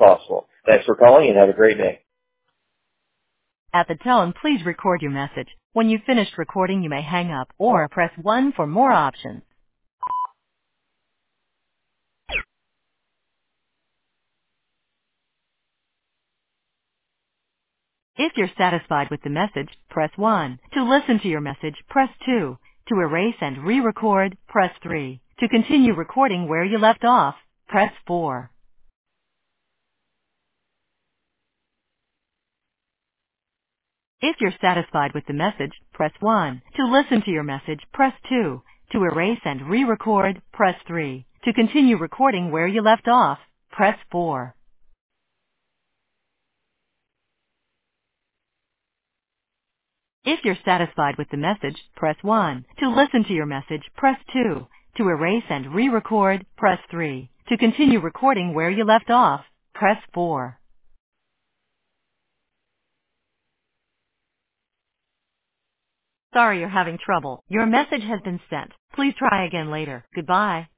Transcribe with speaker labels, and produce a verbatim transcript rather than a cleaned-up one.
Speaker 1: possible. Thanks for calling and have a great day.
Speaker 2: At the tone, please record your message. When you've finished recording, you may hang up or press one for more options. If you're satisfied with the message, press one. To listen to your message, press two. To erase and re-record, press three. To continue recording where you left off, press four. If you're satisfied with the message, press one. To listen to your message, press two. To erase and re-record, press three. To continue recording where you left off, press four. If you're satisfied with the message, press one. To listen to your message, press two. To erase and re-record, press three. To continue recording where you left off, press four. Sorry you're having trouble. Your message has been sent. Please try again later. Goodbye.